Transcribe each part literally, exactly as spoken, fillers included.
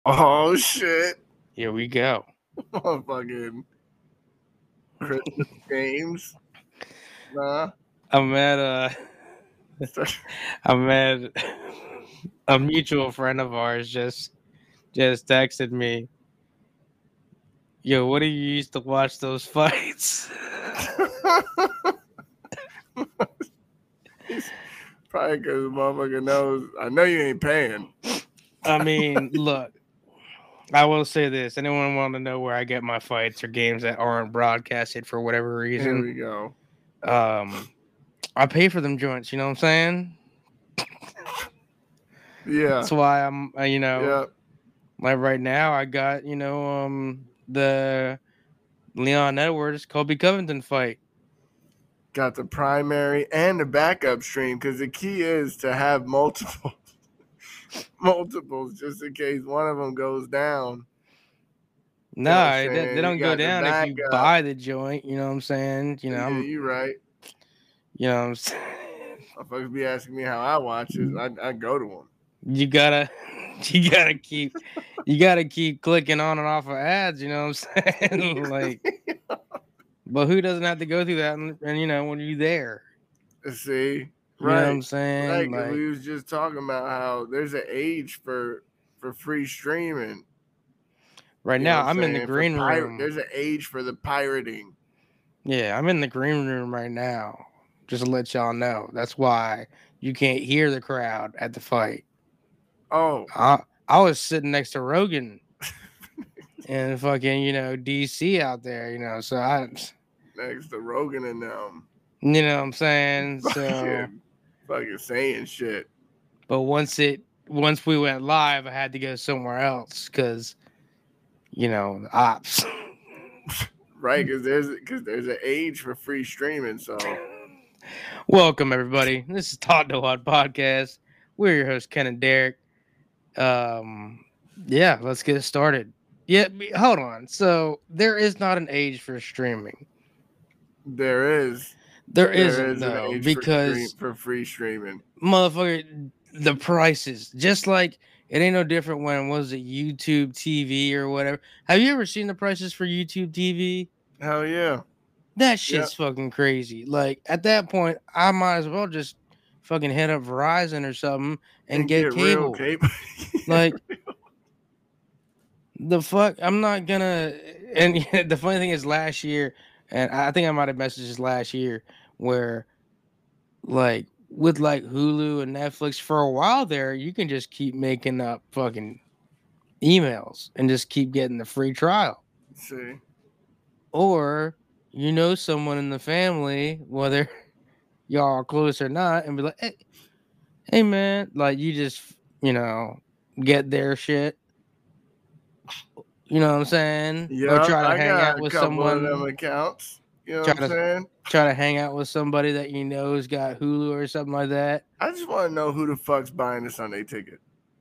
Oh shit! Here we go. Fucking Christmas games. Nah. I'm at a, I'm at a mutual friend of ours just just texted me. Yo, what do you used to watch those fights? Probably because the motherfucker knows. I know you ain't paying. I mean, look, I will say this. Anyone want to know where I get my fights or games that aren't broadcasted for whatever Here reason? we go. Um, I pay for them joints, you know what I'm saying? Yeah. That's why I'm, uh, you know, Yeah. like right now I got, you know, um, the Leon Edwards Kobe Covington fight. Got the primary and the backup stream because the key is to have multiple multiples just in case one of them goes down. You know what I'm Nah, they, they saying? You don't go got the down if you backup. buy the joint. You know what I'm saying? You know, Yeah, I'm, you right. you know what I'm saying? Motherfuckers be asking me how I watch it. I, I go to them. You gotta, you gotta keep, you gotta keep clicking on and off of ads. You know what I'm saying? Like, but who doesn't have to go through that? And, and you know, when you're there, See, you know what right, I'm saying? right. Because Like, we was just talking about how there's an age for for free streaming. right You know now, what I'm I'm in the saying? For green pirate, room. there's an age for the pirating. Yeah, I'm in the green room right now. Just to let y'all know. That's why you can't hear the crowd at the fight. Oh, I I was sitting next to Rogan and fucking, you know, D C out there, you know, so I, next to Rogan and them, you know what I'm saying? So, fucking, fucking saying shit. but once it, once we went live, I had to go somewhere else because, you know, the ops. Right, because there's because there's an age for free streaming. So Welcome, everybody. This is Talk to What Podcast. We're your hosts, Ken and Derek. Um, yeah, let's get started. Yeah, be- hold on. So, there is not an age for streaming. there is There there isn't, is an though, age for stream because for free streaming. motherfucker, the prices, just like it ain't no different when was it YouTube T V or whatever. Have you ever seen the prices for YouTube T V? Hell yeah, That yeah. shit's fucking crazy. Like at that point, I might as well just fucking hit up Verizon or something and And get get real cable. cable. Like the fuck, I'm not gonna. And the funny thing is, last year, and I think I might have messaged this last year, where like with like Hulu and Netflix for a while there, you can just keep making up fucking emails and just keep getting the free trial. See, Or you know someone in the family, whether y'all are close or not, and be like, hey, hey man, like you just you know get their shit. You know what I'm saying? Or yeah, try to I hang got out a with couple of them someone. accounts. You know what Try I'm to saying? try to hang out with somebody that you know's got Hulu or something like that. I just want to know who the fuck's buying the Sunday ticket.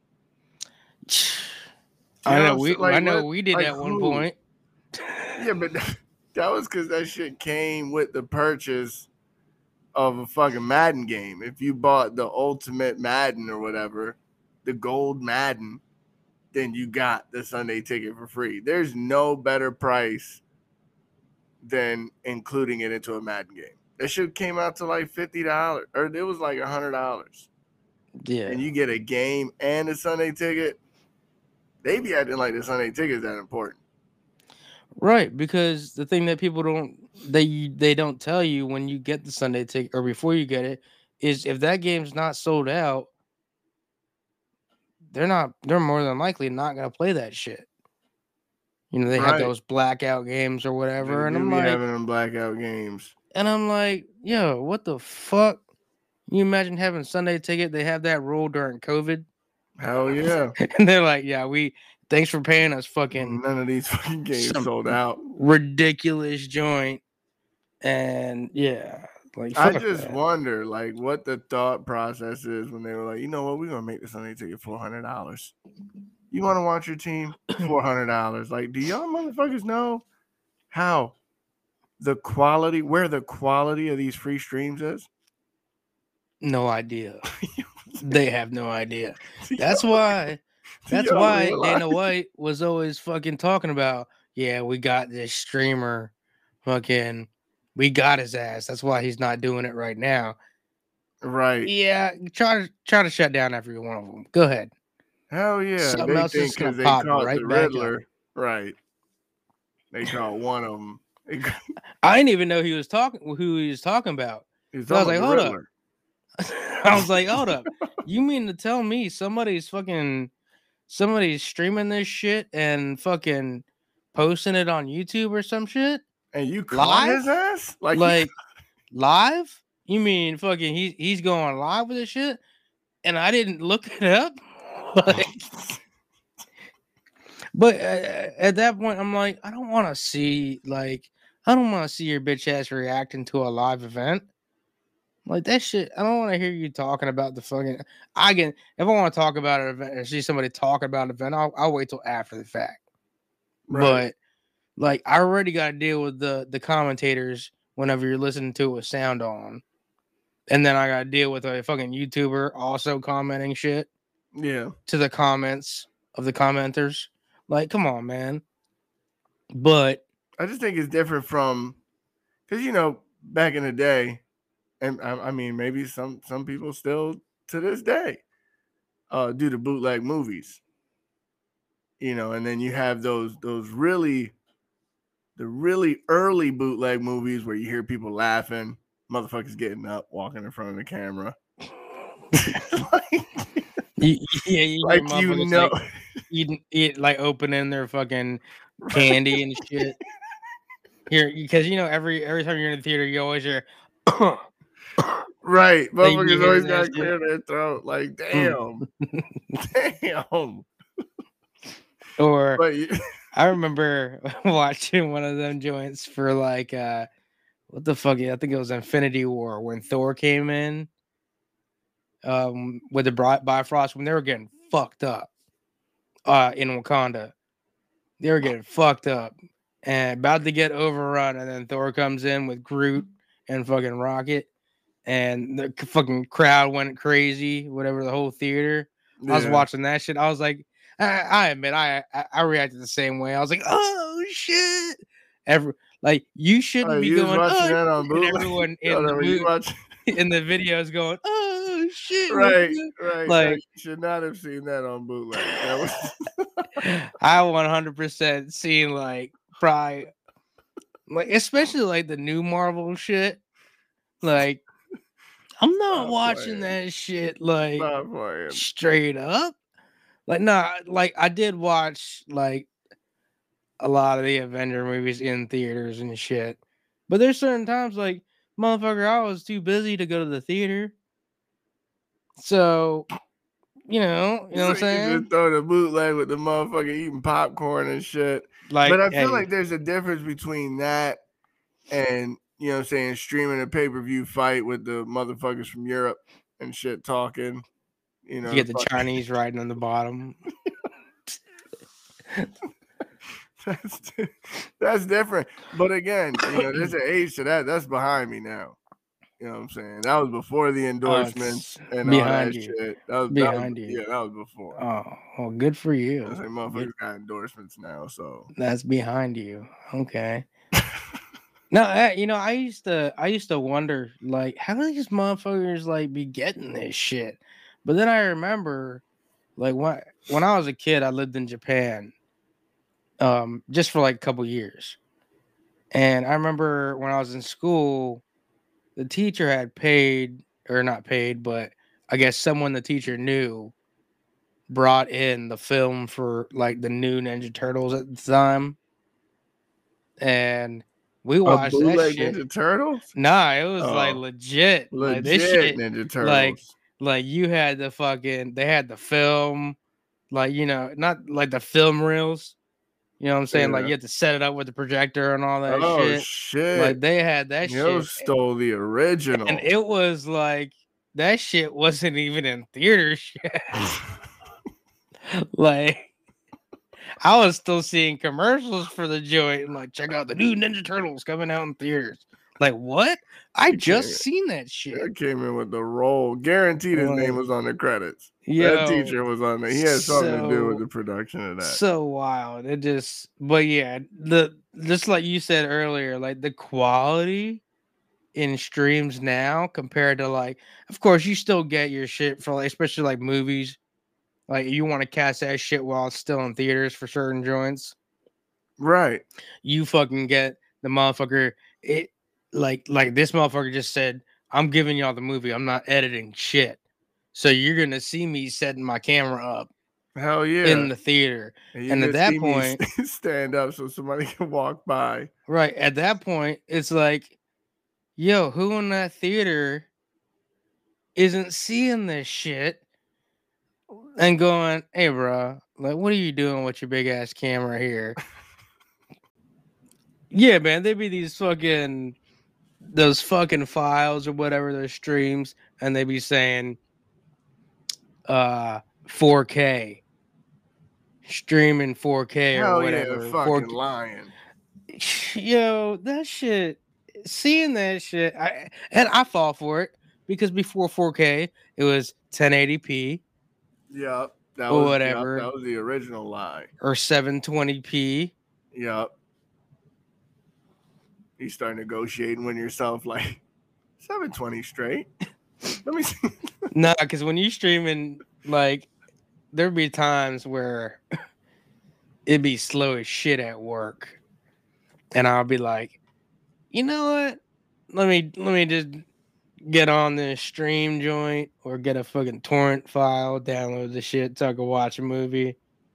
You I know what know I'm we saying? Like I know what? we did Like at one who? point. Yeah, but that was because that shit came with the purchase of a fucking Madden game. If you bought the Ultimate Madden or whatever, the Gold Madden, then you got the Sunday ticket for free. There's no better price than including it into a Madden game. That shit came out to like fifty dollars, or it was like a hundred dollars, Yeah. and you get a game and a Sunday ticket. They be acting like the Sunday ticket is that important. Right, because the thing that people don't they they don't tell you when you get the Sunday ticket or before you get it is if that game's not sold out, they're not they're more than likely not gonna play that shit. You know, they have Right. those blackout games or They whatever, and do I'm be like, having them blackout games. and I'm like, yo, what the fuck? You imagine having Sunday ticket? They have that rule during COVID, Hell yeah. and they're like, yeah, we thanks for paying us fucking None of these fucking games some sold out. ridiculous joint, and yeah, like I fuck just that. wonder, like, what the thought process is when they were like, you know what, we're gonna make the Sunday ticket four hundred dollars. You want to watch your team? Four hundred dollars. Like, do y'all motherfuckers know how the quality, where the quality of these free streams is? No idea. They have no idea. That's why. That's Yo, why real Dana life. White was always fucking talking about, yeah, we got this streamer, fucking, we got his ass. That's why he's not doing it right now. Right. Yeah, try to try to shut down every one of them. Go ahead. Hell yeah. Something They else is think gonna because they pop caught the right back up. Riddler. Right. They caught one of them. I didn't even know he was talking who he was talking about. He's I was talking like, about hold the up. Riddler. I was like, hold up. You mean to tell me somebody's fucking somebody's streaming this shit and fucking posting it on YouTube or some shit? And you caught Live? his ass? Like, Like live? You mean fucking he's he's going live with this shit? And I didn't look it up? Like, but uh, at that point, I'm like, I don't want to see like I don't want to see your bitch ass reacting to a live event. Like that shit, I don't want to hear you talking about the fucking. I can if I want to talk about an event or see somebody talking about an event, I'll, I'll wait till after the fact. right. But like, I already got to deal with the the commentators whenever you're listening to it with sound on, and then I got to deal with a fucking YouTuber also commenting shit Yeah. to the comments of the commenters. Like, come on, man. But I just think it's different from, because, you know, back in the day, and I, I mean, maybe some some people still to this day uh, do the bootleg movies, you know, and then you have those those really, the really early bootleg movies where you hear people laughing, motherfuckers getting up, walking in front of the camera. like, you, yeah, you like you know, like eating, eat like opening their fucking candy and shit. Here, because you know every every time you're in the theater, you always hear. Right, Like, you motherfuckers hear always that gotta shit. clear their throat. Like, damn, damn. Or But you, I remember watching one of them joints for like uh what the fuck? I think it was Infinity War when Thor came in um with the Bri- Bifrost when they were getting fucked up uh in Wakanda. They were getting fucked up and about to get overrun, and then Thor comes in with Groot and fucking Rocket, and the c- fucking crowd went crazy, whatever, the whole theater. I was yeah. watching that shit. I was like, I, I admit, I, I I reacted the same way. I was like, oh shit! Every like you shouldn't Oh, be you was going, watching oh, that on and bootleg? everyone in Hold the on, were you mood watching? in the videos going, oh shit! Right, right. No, Like, you should not have seen that on bootleg. That was I one hundred percent seen like probably like especially like the new Marvel shit. Like, I'm not Stop watching playing. that shit like Stop playing. straight up. Like, nah, like I did watch like a lot of the Avenger movies in theaters and shit. But there's certain times like, motherfucker, I was too busy to go to the theater. So, you know, you know what I'm So you saying? just throw the bootleg with the motherfucker eating popcorn and shit. Like, But I feel hey, like there's a difference between that and, you know what I'm saying, streaming a pay-per-view fight with the motherfuckers from Europe and shit talking. You know, you get the fuck- Chinese riding on the bottom. that's that's different. But again, you know, there's an age to that. That's behind me now. You know what I'm saying? That was before the endorsements it's and all that behind you. shit. That was, that was Behind you. yeah, that was before. Oh, well, good for I you. was like, Good. motherfuckers got endorsements now, so That's behind you. Okay. No, I, you know, I used to, I used to wonder, like, how do these motherfuckers like be getting this shit? But then I remember, like, when when I was a kid, I lived in Japan, um, just for like a couple years, and I remember when I was in school, the teacher had paid, or not paid, but I guess someone the teacher knew brought in the film for like the new Ninja Turtles at the time, and we a watched that bootleg shit. Ninja Turtles? Nah, it was like Oh, legit. Like this legit shit, Ninja like Turtles. like you had the fucking they had the film, like you know, not like the film reels. You know what I'm saying? Like Yeah. you had to set it up with the projector and all that Oh shit. shit! Like they had that Yo shit, stole the original. and it was like that shit wasn't even in theaters yet. Like I was still seeing commercials for the joint, and like check out the new Ninja Turtles coming out in theaters. Like what? I It just came, seen that shit. it came in with the roll. Guaranteed his name Like, was on the credits. Yo, that teacher was on there. He had something to do with so the production of that. so wild. It just, but yeah, the just like you said earlier, like the quality in streams now compared to like, of course, you still get your shit for like, especially like movies. Like you want to catch that shit while it's still in theaters for certain joints. Right. You fucking get the motherfucker. It like like this motherfucker just said, I'm giving y'all the movie. I'm not editing shit. So you're gonna see me setting my camera up Hell yeah. in the theater. And you And at can that see point, me stand up so somebody can walk by. right, at that point, it's like, yo, who in that theater isn't seeing this shit and going, hey, bro, like, what are you doing with your big ass camera here? Yeah, man, there'd be these fucking, those fucking files or whatever, those streams, and they'd be saying, uh, four K, streaming four K or Hell yeah, whatever. fucking four K. lying. Yo, that shit, seeing that shit, I and I fall for it because before four K, it was ten eighty p. Yep. That Or was whatever. Yep, that was the original lie. Or seven twenty p. Yep. You start negotiating with yourself like seven twenty straight. Let me see. Nah, because when you streaming, like, there'd be times where it'd be slow as shit at work. And I'll be like, you know what? Let me let me just get on this stream joint or get a fucking torrent file, download the shit so I can watch a movie.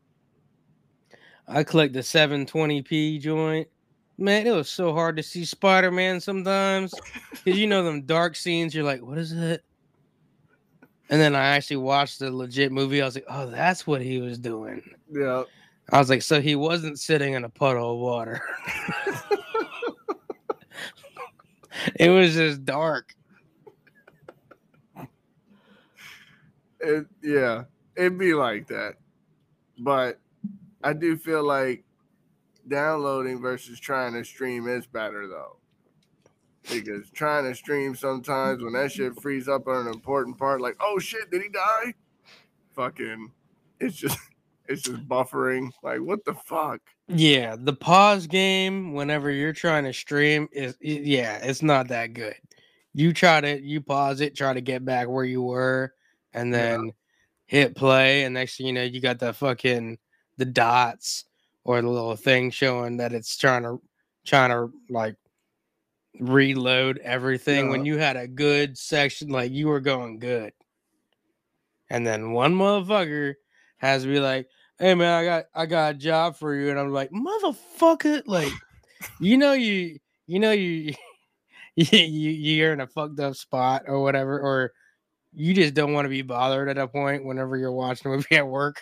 I click the seven twenty p joint. Man, it was so hard to see Spider-Man sometimes. Because you know them dark scenes, you're like, what is it? And then I actually watched the legit movie. I was like, oh, that's what he was doing. Yeah. I was like, so he wasn't sitting in a puddle of water. It was just dark. It, yeah, it'd be like that. But I do feel like downloading versus trying to stream is better though. Because trying to stream sometimes when that shit frees up on an important part, like, oh shit, did he die? Fucking, it's just, it's just buffering. Like, what the fuck? Yeah, the pause game whenever you're trying to stream is, yeah, it's not that good. You try to, you pause it, try to get back where you were, and then yeah. hit play, and next thing you know, you got the fucking, the dots or the little thing showing that it's trying to, trying to like, reload everything. Yeah. When you had a good section, like you were going good, and then one motherfucker has to be like, hey man, I got I got a job for you, and I'm like, motherfucker, like, you know you you know you you you're in a fucked up spot or whatever, or you just don't want to be bothered at a point whenever you're watching a movie at work.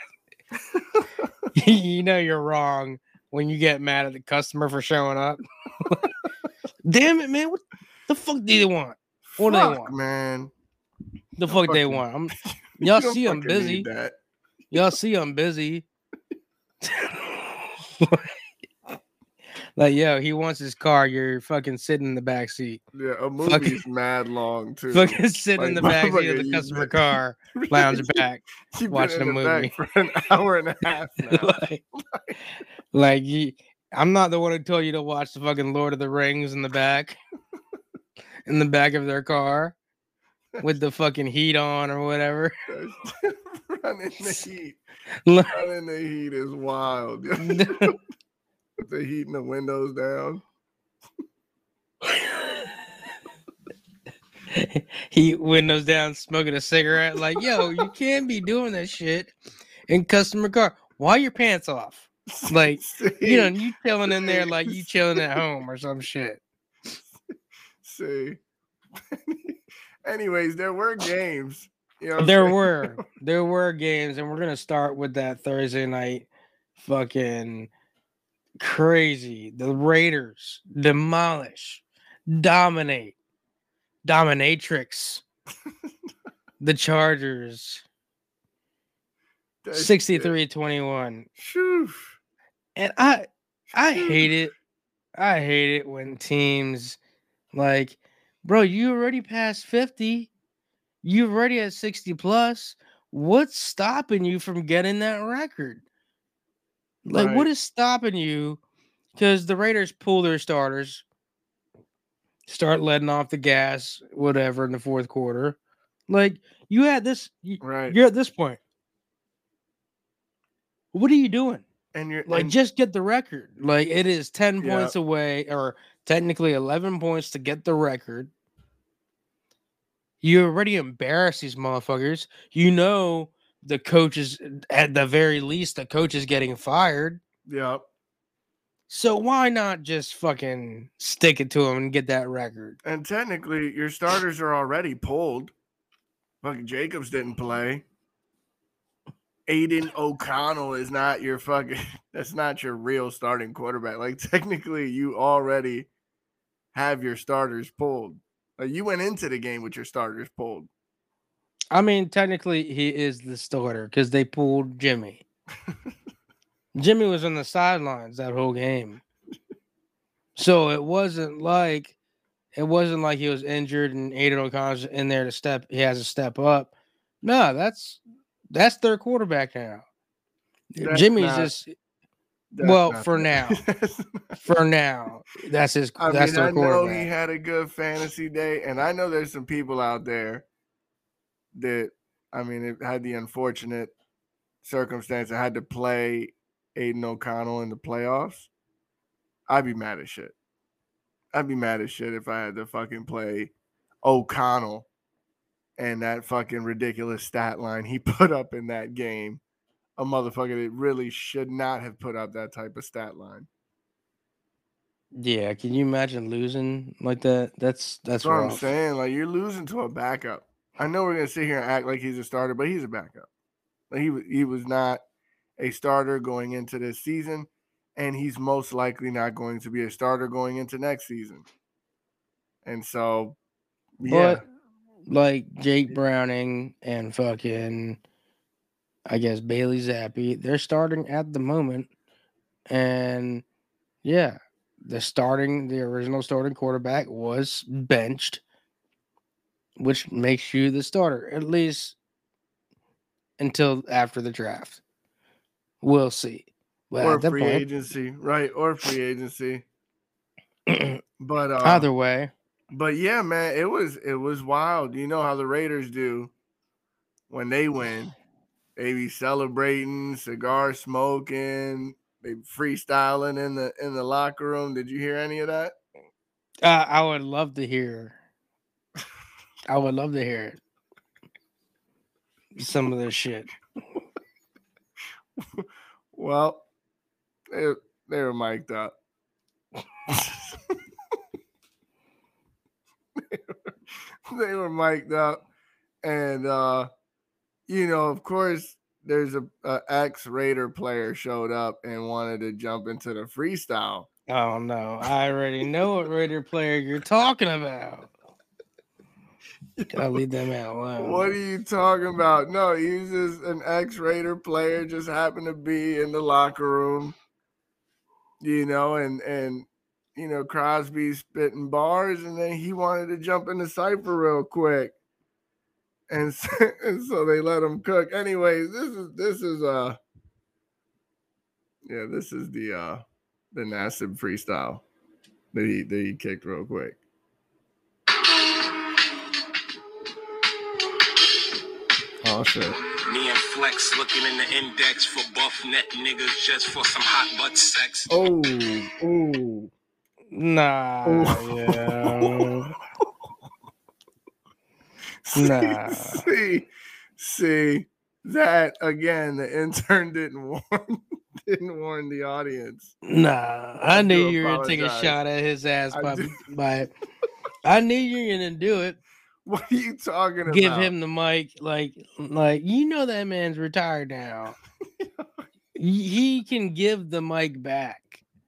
You know you're wrong when you get mad at the customer for showing up. Damn it, man! What the fuck do they want? What do they want, man? The fuck they want? I'm, y'all see I'm busy. Y'all see I'm busy. Like, yo, he wants his car. You're fucking sitting in the back seat. Yeah, a movie's fucking, mad long too. Fucking sitting like, in the back seat of the customer been, car, lounge back, watching a movie for an hour and a half now. like, like you, I'm not the one who told you to watch the fucking Lord of the Rings in the back, in the back of their car, with the fucking heat on or whatever. Running the heat, running the heat is wild. With the heat and the windows down. Heat, windows down, smoking a cigarette. Like, yo, you can't be doing that shit in customer car. Why your pants off? Like, see, you know, you chilling in there like you chilling at home or some shit. See. Anyways, there were games. You know there saying? were. There were games, and we're going to start with that Thursday night fucking crazy. The Raiders demolish, dominate, dominatrix. The Chargers sixty-three twenty-one. And I I hate it. I hate it when teams like, bro, you already passed fifty. You're already at sixty plus. what's stopping you from getting that record? Like, Right. what is stopping you? Because the Raiders pull their starters, start letting off the gas, whatever, in the fourth quarter. Like, you had this, you, Right. you're at this point. What are you doing? And you're Like, and just get the record. Like, it is ten yeah. points away, or technically eleven points to get the record. You already embarrassed these motherfuckers. You know the coach is, at the very least, the coach is getting fired. Yep. So why not just fucking stick it to him and get that record? And technically, your starters are already pulled. Fucking Jacobs didn't play. Aiden O'Connell is not your fucking. That's not your real starting quarterback. Like, technically, you already have your starters pulled. Like, you went into the game with your starters pulled. I mean, technically, he is the starter because they pulled Jimmy. Jimmy was on the sidelines that whole game. So it wasn't like it wasn't like he was injured and Aiden O'Connell's in there to step. He has to step up. No, that's that's their quarterback now. That's Jimmy's not, just that's well not for the- now. that's not- For now, that's his. I that's mean, their I know quarterback. he had a good fantasy day, and I know there's some people out there that, I mean, it had the unfortunate circumstance I had to play Aiden O'Connell in the playoffs. I'd be mad as shit. I'd be mad as shit if I had to fucking play O'Connell and that fucking ridiculous stat line he put up in that game. A motherfucker that really should not have put up that type of stat line. Yeah, can you imagine losing like that? That's that's, That's what rough. I'm saying. Like, you're losing to a backup. I know we're gonna sit here and act like he's a starter, but he's a backup. Like, he he was not a starter going into this season, and he's most likely not going to be a starter going into next season. And so, yeah, But like Jake Browning and fucking, I guess Bailey Zappi, they're starting at the moment, and yeah, the starting, the original starting quarterback was benched, which makes you the starter at least until after the draft. We'll see. But or at that free point, agency, right? Or free agency. But uh, either way, but yeah, man, it was it was wild. You know how the Raiders do when they win. They be celebrating, cigar smoking, they freestyling in the in the locker room. Did you hear any of that? uh, I would love to hear. I would love to hear it. Some of this shit. Well, they, they were mic'd up. They were mic'd up, and uh, you know, of course, there's a, a ex Raider player showed up and wanted to jump into the freestyle. Oh no, I already know what Raider player you're talking about. Gotta leave them out alone. What are you talking about? No, he's just an ex Raider player, just happened to be in the locker room, you know, and and you know, Crosby spitting bars, and then he wanted to jump in the cipher real quick. And so, and so they let him cook. Anyways, this is this is uh yeah, this is the uh the Nassib freestyle that he that he kicked real quick. Oh shit. Me and Flex looking in the index for buff net niggas just for some hot butt sex. Oh, oh. Nah, Oh. yeah. See, Nah. see, see that again. The intern didn't warn, didn't warn the audience. Nah, I, I knew do you were gonna take a apologize. shot at his ass I by, do- by I knew you were gonna do it. What are you talking about? Give him the mic, like, like you know that man's retired now. He he can give the mic back.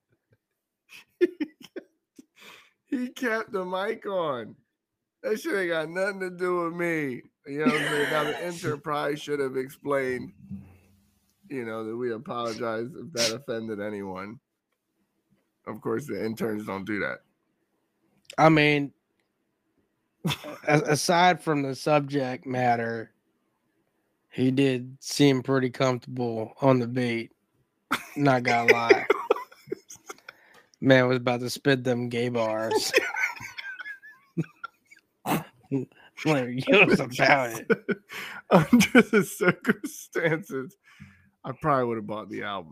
He kept the mic on. That shit ain't got nothing to do with me. You know what I'm saying? Now the intern probably should have explained, you know, that we apologize if that offended anyone. Of course, the interns don't do that. I mean, a- aside from the subject matter, He did seem pretty comfortable on the beat. Not gonna lie. Man was about to spit them gay bars. Like, he was about it. Under the circumstances, I probably would have bought the album.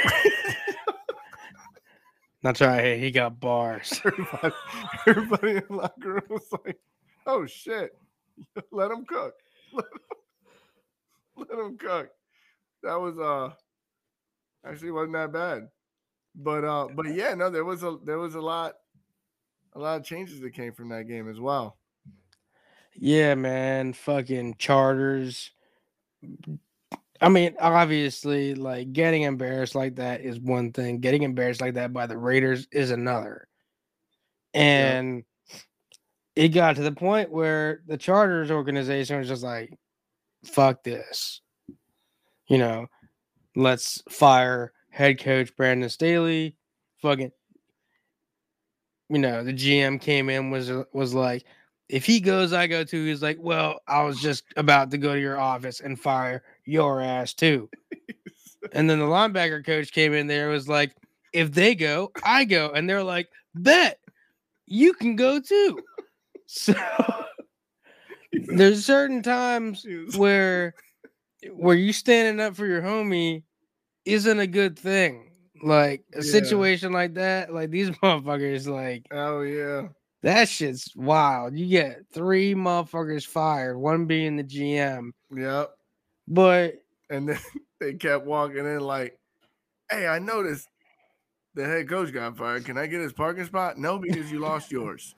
That's right. He got bars. Everybody, everybody in the locker room was like, "Oh shit, let him cook, let him, let him cook." That was uh actually wasn't that bad, but uh, but yeah, no, there was a there was a lot, a lot of changes that came from that game as well. Yeah, man. Fucking Chargers. I mean, obviously, like getting embarrassed like that is one thing. Getting embarrassed like that by the Raiders is another. And yep. It got to the point where the Chargers organization was just like, fuck this. You know, let's fire head coach Brandon Staley. Fucking, you know, the G M came in, was was like, if he goes, I go too. He's like, well, I was just about to go to your office and fire your ass too. And then the linebacker coach came in there, was like, if they go, I go. And they're like, bet you can go too. So there's certain times where where you standing up for your homie isn't a good thing. Like a yeah. situation like that, like these motherfuckers, like, oh yeah, that shit's wild. You get three motherfuckers fired, one being the G M. Yep. But and then they kept walking in like, hey, I noticed the head coach got fired. Can I get his parking spot? No, because you lost yours.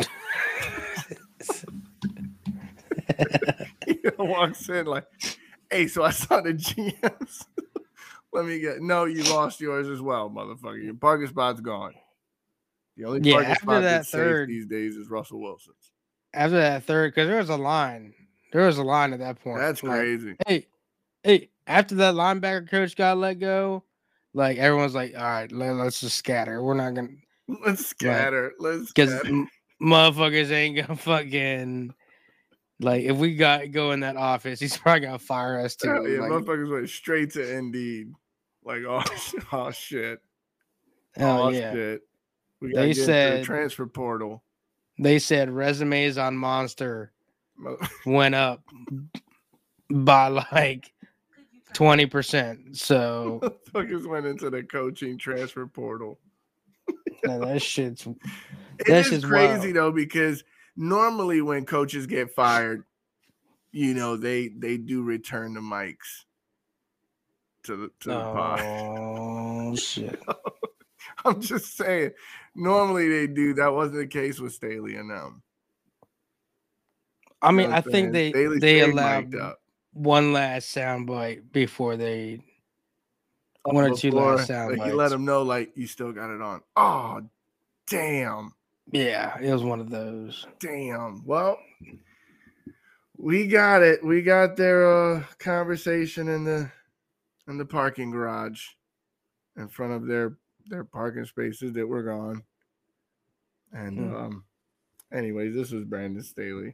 He walks in like, hey, so I saw the G Ms. Let me get, no, you lost yours as well, motherfucker. Your parking spot's gone. The only yeah, parking spot that that's third, safe these days is Russell Wilson's. After that third, because there was a line. There was a line at that point. That's like, crazy. Hey, hey, after that linebacker coach got let go, like everyone's like, all right, let, let's just scatter. We're not going to. Let's scatter. Like, let's Because m- motherfuckers ain't going to fucking. Like, if we got go in that office, he's probably going to fire us too. Hell yeah, like, motherfuckers went straight to Indeed. Like, oh, oh shit. Oh, oh yeah. shit. We they said the transfer portal. They said resumes on Monster went up by like twenty percent. So motherfuckers went into the coaching transfer portal. No, that shit's it that is shit's crazy wild. though, because normally when coaches get fired, you know, they they do return the mics to the to the oh, pod. Oh shit. I'm just saying, normally they do. That wasn't the case with Staley and them. I mean, you know I think saying? they Staley they allowed one last soundbite before they one or two last sound like bites. You let them know, like, you still got it on. Oh, damn. Yeah, it was one of those. Damn. Well, we got it. We got their uh, conversation in the in the parking garage in front of their their parking spaces that were gone. And hmm. um, anyways, this was Brandon Staley.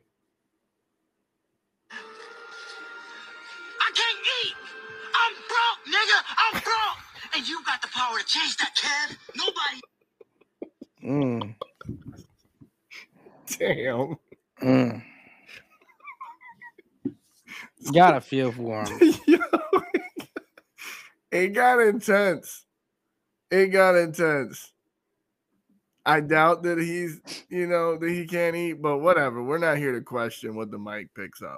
I can't eat. I'm broke, nigga. I'm broke. And you got the power to change that, Kev. Nobody. Mm. Damn. Mm. Gotta feel for him. Yo, it got intense. It got intense. I doubt that he's, you know, that he can't eat, but whatever. We're not here to question what the mic picks up.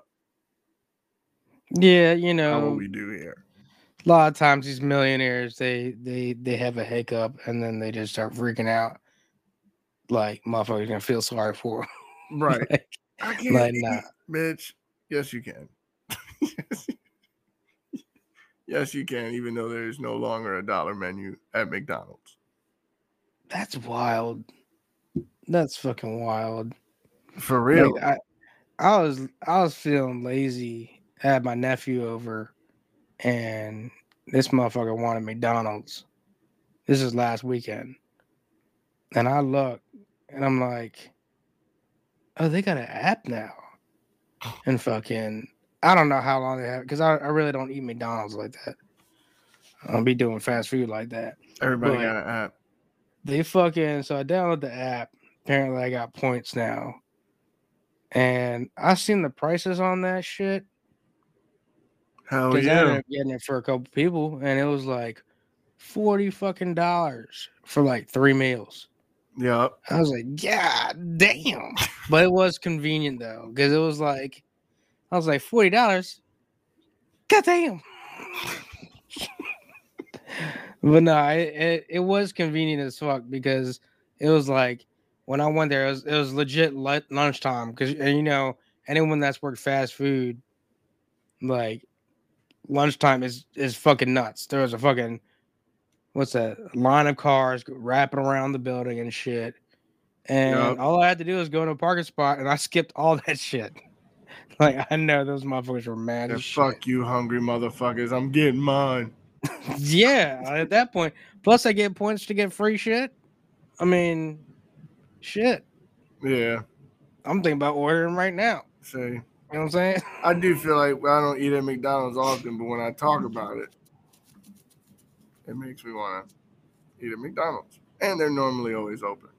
Yeah, you know. Not what we do here. A lot of times these millionaires, they they they have a hiccup and then they just start freaking out. Like, motherfuckers gonna feel sorry for them. Right. like, I can't like, eat, nah. bitch. Yes, you can. Yes, you can, even though there's no longer a dollar menu at McDonald's. That's wild. That's fucking wild. For real. Like, I, I was I was feeling lazy. I had my nephew over, and this motherfucker wanted McDonald's. This is last weekend. And I look, and I'm like, oh, they got an app now. And fucking, I don't know how long they have because I, I really don't eat McDonald's like that. I don't be doing fast food like that. Everybody But got an app. they fucking so I downloaded the app. Apparently, I got points now, and I seen the prices on that shit Hell because I ended yeah. up getting it for a couple people, and it was like forty fucking dollars for like three meals. Yep. I was like, God damn. But it was convenient though, because it was like, I was like, forty dollars. God damn. But no, it, it, it was convenient as fuck because it was like, when I went there, it was, it was legit li- lunchtime. Because, you know, anyone that's worked fast food, like, lunchtime is, is fucking nuts. There was a fucking, what's that, line of cars wrapping around the building and shit. And Yep. all I had to do was go to a parking spot, and I skipped all that shit. Like, I know those motherfuckers were mad And as shit. fuck you, hungry motherfuckers. I'm getting mine. Yeah, at that point. Plus, I get points to get free shit. I mean, shit. Yeah. I'm thinking about ordering right now. See, You know what I'm saying? I do feel like I don't eat at McDonald's often, but when I talk about it, it makes me want to eat at McDonald's. And they're normally always open.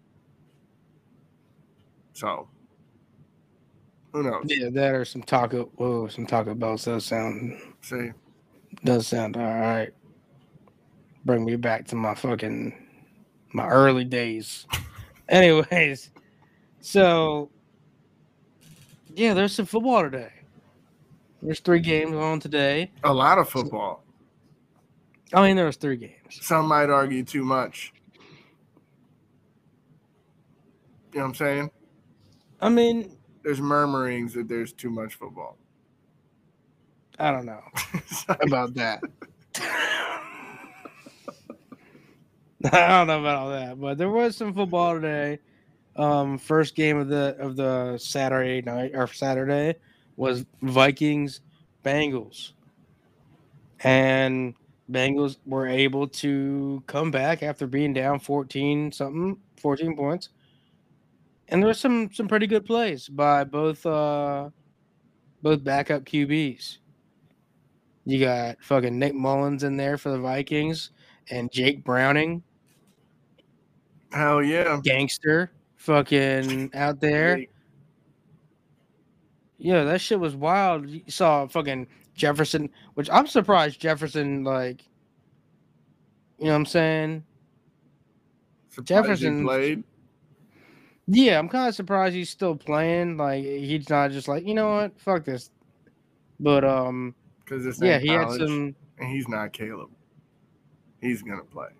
So, who knows? Yeah, that or some taco. Whoa, some Taco Bell does sound See, does sound all right. Bring me back to my fucking my early days. Anyways, so yeah, there's some football today. There's three games on today. a lot of football. I mean, there was three games. Some might argue too much. You know what I'm saying? I mean, There's murmurings that there's too much football. I don't know about that. I don't know about all that, but there was some football today. Um, first game of the of the Saturday night or Saturday was Vikings Bengals, and Bengals were able to come back after being down fourteen something, fourteen points, and there was some some pretty good plays by both uh both backup Q Bs. You got fucking Nick Mullins in there for the Vikings and Jake Browning, Hell yeah. gangster, fucking out there. Yeah, that shit was wild. You saw fucking Jefferson, which I'm surprised Jefferson, like, you know what I'm saying? Surprised he Jefferson played. Yeah, I'm kind of surprised he's still playing. Like, he's not just like, you know what, fuck this. But um, Because this yeah, ain't he had college, some. and he's not Caleb. He's gonna play.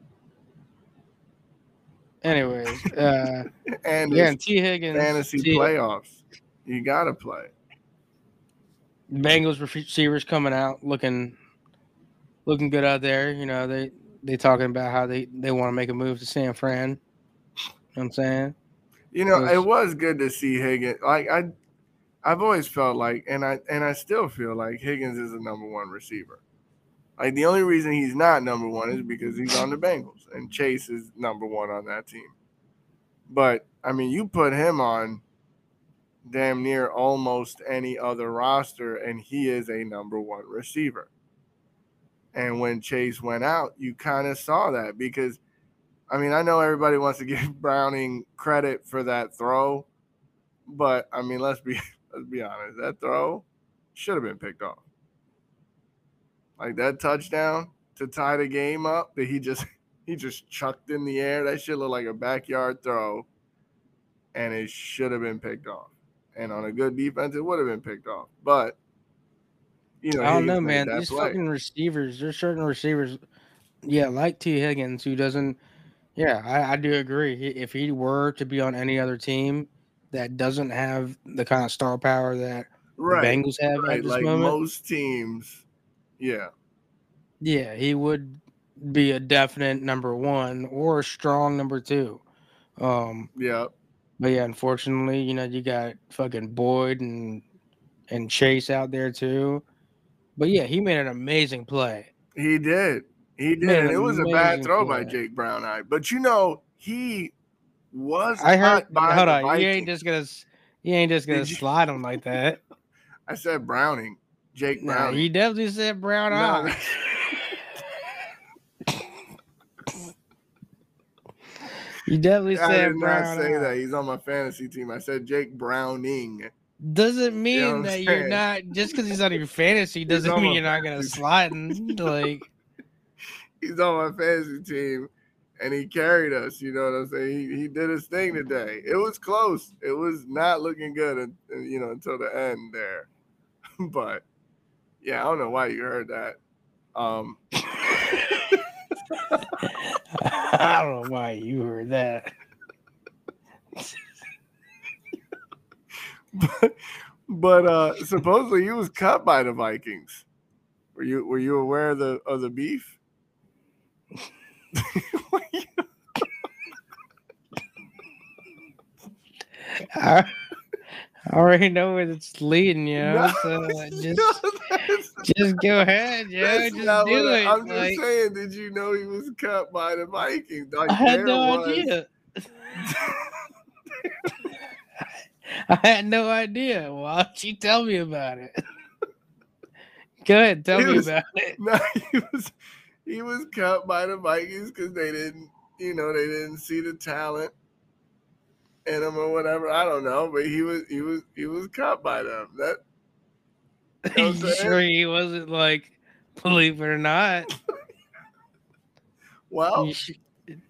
Anyways, uh, And yeah, it's and T Higgins, fantasy T- playoffs. You gotta play. Bengals receivers coming out looking, looking good out there. You know, they they talking about how they they want to make a move to San Fran. You know what I'm saying? You know, Yes. it was good to see Higgins. Like I, I've always felt like, and I and I still feel like Higgins is the number one receiver. Like the only reason he's not number one is because he's on the Bengals, and Chase is number one on that team. But I mean, you put him on damn near almost any other roster, and he is a number one receiver. And when Chase went out, you kind of saw that because, I mean, I know everybody wants to give Browning credit for that throw, but I mean, let's be let's be honest, that throw should have been picked off. Like that touchdown to tie the game up that he just he just chucked in the air. That shit looked like a backyard throw, and it should have been picked off. And on a good defense, it would have been picked off. But you know, I don't Higgins know, made man. that These play. fucking receivers, there's certain receivers, yeah, like T Higgins, who doesn't. Yeah, I, I do agree. He, if he were to be on any other team that doesn't have the kind of star power that Right, the Bengals have right. at this Like moment, most teams, yeah, yeah, he would be a definite number one or a strong number two. Um, yeah. but yeah, unfortunately, you know, you got fucking Boyd and and Chase out there too. But yeah, he made an amazing play. He did. He did. Made an And it was a bad amazing throw by play. Jake Brown. I but you know, he was I heard. hot by Hold the on, you Vikings. ain't just gonna you ain't just gonna Did you- slide him like that. I said Browning. Jake Nah, Browning. he definitely said brown No, eyes. You definitely I said did not brown say eyes. that. He's on my fantasy team. I said Jake Browning. Doesn't mean You know what I'm that you're saying? not just because he's on your fantasy doesn't on mean my you're not gonna fantasy slide in. Like He's on my fantasy team, and he carried us. You know what I'm saying? He, he did his thing today. It was close. It was not looking good, and, and, you know, until the end there. But yeah, I don't know why you heard that. Um, I don't know why you heard that. but but uh, supposedly he was cut by the Vikings. Were you were you aware of the of the beef? I, I already know where it's leading, you know. No, so just no, that's- just go ahead, yo. that's Just not do what I- it. I'm just Like, saying. Did you know he was cut by the Vikings? Like I had there no was. idea. I had no idea. Why don't you tell me about it? Go ahead, tell He me was- about it. No, he was he was cut by the Vikings because they didn't, you know, they didn't see the talent in him or whatever. I don't know, but he was he was he was cut by them. That you know what I'm You saying? sure he wasn't like, believe it or not? Well, You sh-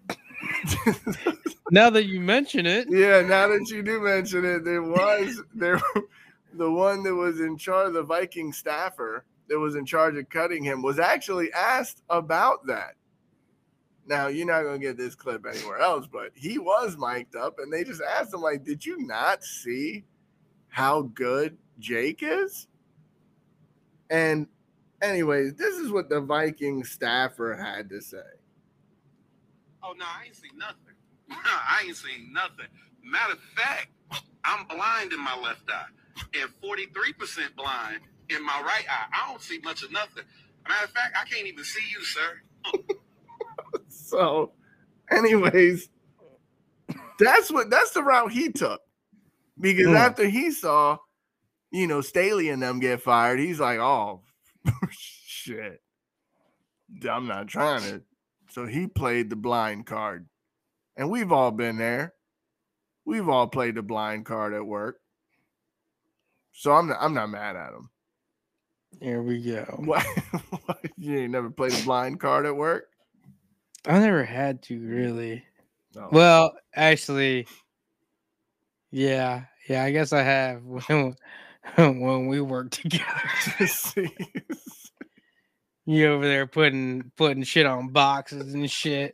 now that you mention it, yeah. Now that you do mention it, there was there the one that was in charge, the Viking staffer that was in charge of cutting him, was actually asked about that. Now, you're not going to get this clip anywhere else, but he was mic'd up, and they just asked him, like, did you not see how good Jake is? And anyways, this is what the Viking staffer had to say. Oh, no, I ain't seen nothing. I ain't seen nothing. Matter of fact, I'm blind in my left eye and forty-three percent blind in my right eye. I don't see much of nothing. Matter of fact, I can't even see you, sir. So, anyways, that's what that's the route he took. Because Hmm. after he saw, you know, Staley and them get fired, he's like, oh, shit. I'm not trying to. So he played the blind card. And we've all been there. We've all played the blind card at work. So I'm not, I'm not mad at him. here we go. What? You ain't never played a blind card at work? I never had to really. No. Well, actually, yeah, yeah. I guess I have when when we worked together. See? You over there putting putting shit on boxes and shit.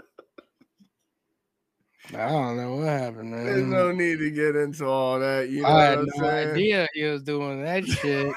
I don't know what happened, man. There's no need to get into all that. You know I had what I'm no saying? idea he was doing that shit.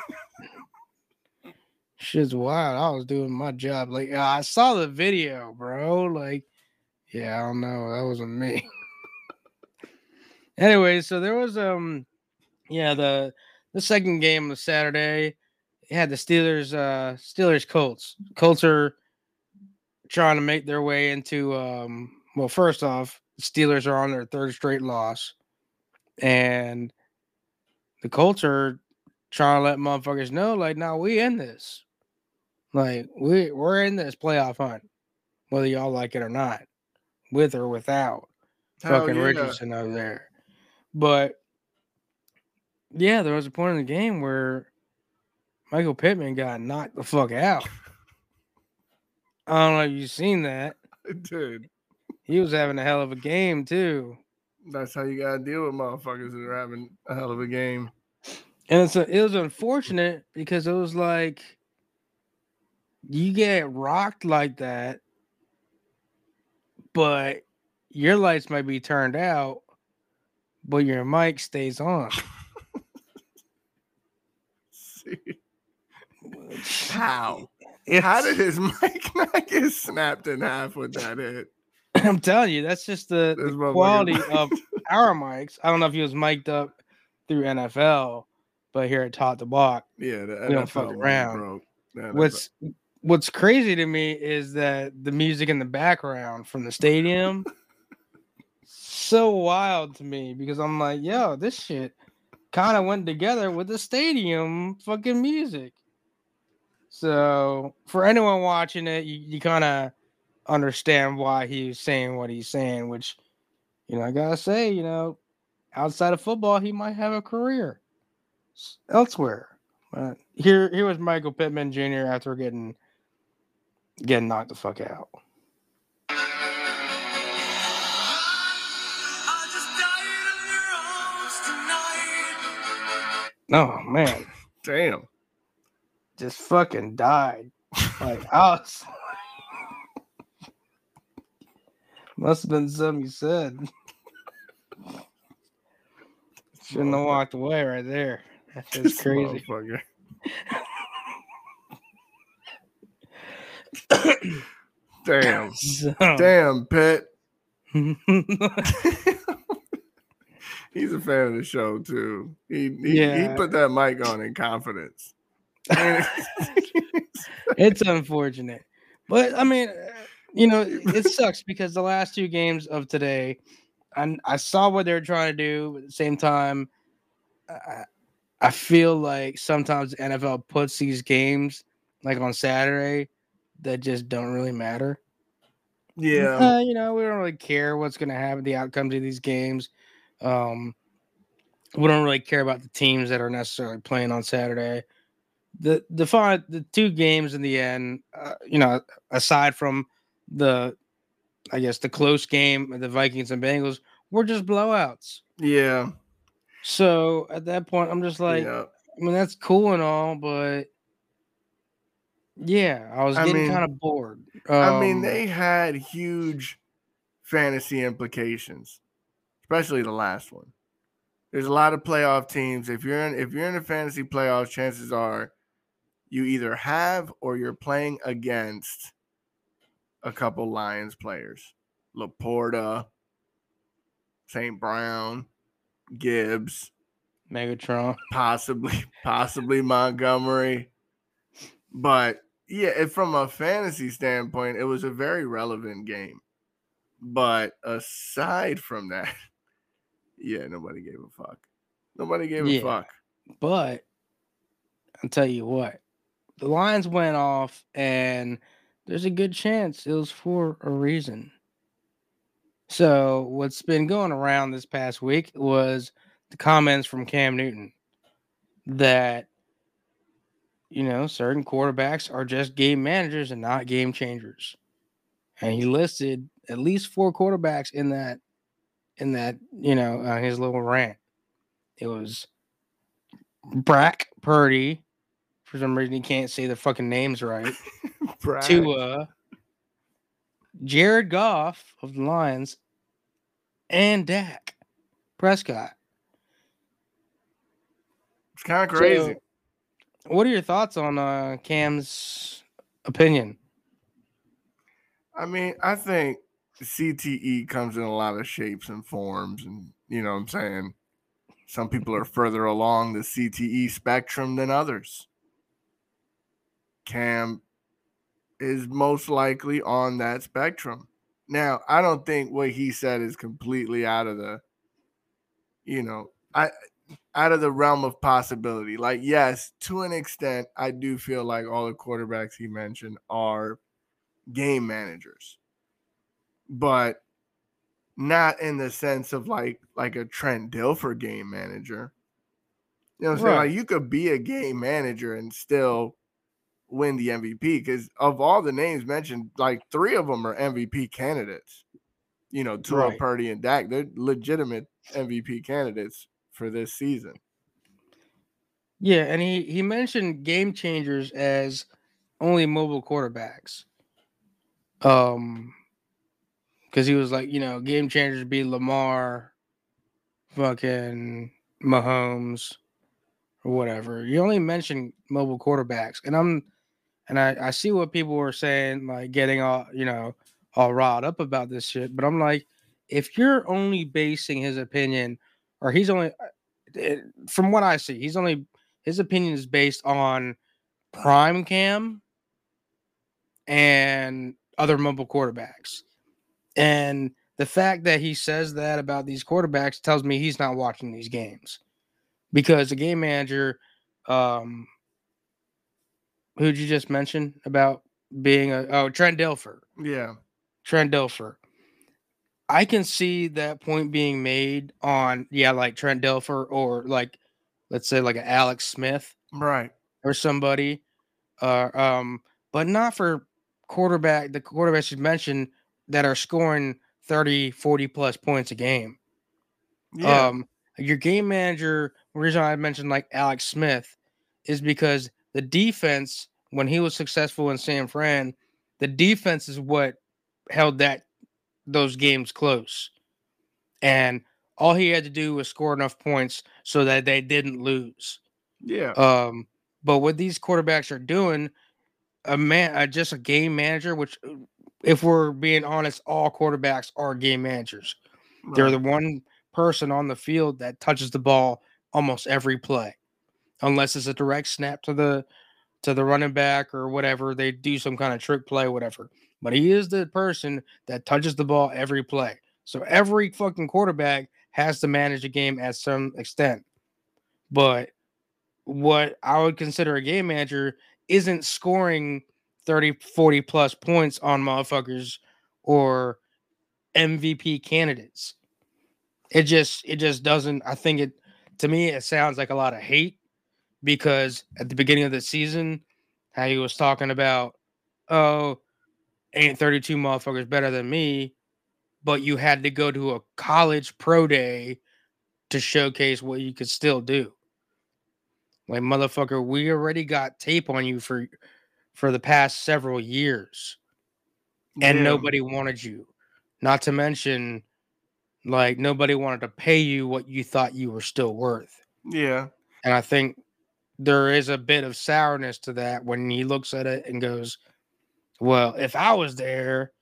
Shit's wild. I was doing my job. Like I saw the video, bro. Like, yeah, I don't know. That wasn't me. Anyway, so there was um, yeah, the the second game of Saturday. It had the Steelers, uh, Steelers Colts. Colts are trying to make their way into um. Well, first off, the Steelers are on their third straight loss, and the Colts are trying to let motherfuckers know, like, now we in this. Like, we, we're in this playoff hunt, whether y'all like it or not, with or without Hell fucking yeah. Richardson over there. But, yeah, there was a point in the game where Michael Pittman got knocked the fuck out. I don't know if you've seen that. Dude, He was having a hell of a game, too. that's how you got to deal with motherfuckers that are having a hell of a game. And it's a, it was unfortunate because it was like you get rocked like that, but your lights might be turned out, but your mic stays on. See? How? How did his mic not get snapped in half with that hit? I'm telling you, that's just the, This the motherfucker- quality of our mics. I don't know if he was mic'd up through N F L, but here at Top the Block, Yeah, the We don't N F L fuck one around. broke. The N F L. what's what's crazy to me is that the music in the background from the stadium so wild to me because I'm like, yo, this shit kind of went together with the stadium fucking music. So for anyone watching it, you, you kind of understand why he's saying what he's saying, which, you know, I gotta say, you know, outside of football, he might have a career s- elsewhere. But here, here was Michael Pittman Junior after getting getting knocked the fuck out. Oh man, Damn. just fucking died. Like I was, must have been something you said. Shouldn't have walked away right there. That's just This crazy. motherfucker. Damn. So, Damn, Pitt. He's a fan of the show too. He he, Yeah. he put that mic on in confidence. It's unfortunate, but I mean, you know, it sucks because the last two games of today, I I saw what they were trying to do. But at the same time, I, I feel like sometimes the N F L puts these games like on Saturday that just don't really matter. Yeah. Uh, you know, we don't really care what's going to happen, the outcomes of these games. Um, we don't really care about the teams that are necessarily playing on Saturday. The the five, the two games in the end, uh, you know, aside from the, I guess the close game, the Vikings and Bengals, were just blowouts. Yeah. So at that point, I'm just like, Yeah. I mean, that's cool and all, but yeah, I was I getting mean- kind of bored. I mean, Um, they had huge fantasy implications, especially the last one. There's a lot of playoff teams. If you're in if you're in the fantasy playoffs, chances are you either have or you're playing against a couple Lions players. Laporta, Saint Brown, Gibbs, Megatron. possibly, possibly Montgomery. But yeah, if from a fantasy standpoint, it was a very relevant game. But aside from that, yeah, nobody gave a fuck. Nobody gave Yeah. a fuck. But I'll tell you what, the Lions went off, and there's a good chance it was for a reason. So what's been going around this past week was the comments from Cam Newton that, you know, certain quarterbacks are just game managers and not game changers. And he listed at least four quarterbacks in that, in that, you know, uh, his little rant. It was Brock Purdy. For some reason, he can't say the fucking names right. Brag. Tua, Jared Goff of the Lions, and Dak Prescott. It's kind of crazy. So, what are your thoughts on uh, Cam's opinion? I mean, I think C T E comes in a lot of shapes and forms, and you know what I'm saying? Some people are further along the C T E spectrum than others. Cam is most likely on that spectrum. Now, I don't think what he said is completely out of the, you know, I out of the realm of possibility. Like, yes, to an extent, I do feel like all the quarterbacks he mentioned are game managers, but not in the sense of like like a Trent Dilfer game manager. You know what I'm saying? Right. Like, you could be a game manager and still win the M V P, because of all the names mentioned, like three of them are M V P candidates. You know, Tua, Right. Purdy, and Dak. They're legitimate M V P candidates for this season. Yeah, and he, he mentioned game changers as only mobile quarterbacks. Um, because he was like, you know, game changers be Lamar, fucking Mahomes, or whatever. You only mentioned mobile quarterbacks, and I'm, and I, I see what people were saying, like getting all, you know, all riled up about this shit. But I'm like, if you're only basing his opinion, or he's only, it, from what I see, he's only his opinion is based on prime Cam and other mobile quarterbacks. And the fact that he says that about these quarterbacks tells me he's not watching these games. because the game manager, um, who'd you just mention about being a oh Trent Dilfer, Yeah. Trent Dilfer. I can see that point being made on yeah, like Trent Dilfer or like let's say like an Alex Smith Right. or somebody, uh, um, but not for quarterback the quarterbacks you mentioned that are scoring thirty, forty plus points a game. Yeah. Um, your game manager, the reason I mentioned like Alex Smith is because the defense, when he was successful in San Fran, the defense is what held that those games close. And all he had to do was score enough points so that they didn't lose. Yeah. Um, but what these quarterbacks are doing, a man, uh, just a game manager, which, uh, if we're being honest, all quarterbacks are game managers. They're Right. the one person on the field that touches the ball almost every play, unless it's a direct snap to the to the running back or whatever. They do some kind of trick play, whatever. But he is the person that touches the ball every play. So every fucking quarterback has to manage a game at some extent. But what I would consider a game manager isn't scoring thirty, forty plus points on motherfuckers or M V P candidates. It just it just doesn't I think it to me it sounds like a lot of hate because at the beginning of the season, how he was talking about, oh, ain't thirty-two motherfuckers better than me, but you had to go to a college pro day to showcase what you could still do. Like, motherfucker, we already got tape on you for for the past several years, and Yeah. nobody wanted you. Not to mention, like, nobody wanted to pay you what you thought you were still worth. Yeah. And I think there is a bit of sourness to that when he looks at it and goes, well, if I was there,